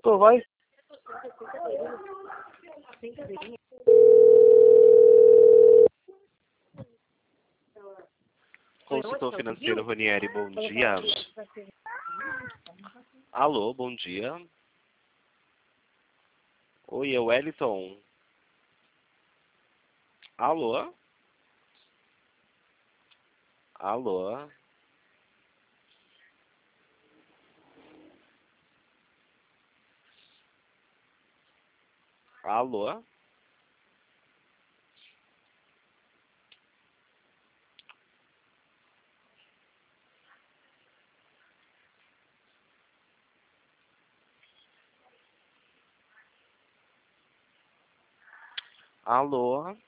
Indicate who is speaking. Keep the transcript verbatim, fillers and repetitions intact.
Speaker 1: Tô, vai.
Speaker 2: Consultor financeiro Ronieri, bom dia. Alô, bom dia. Oi, é o Wellington. Alô? Alô? Alô? Alô?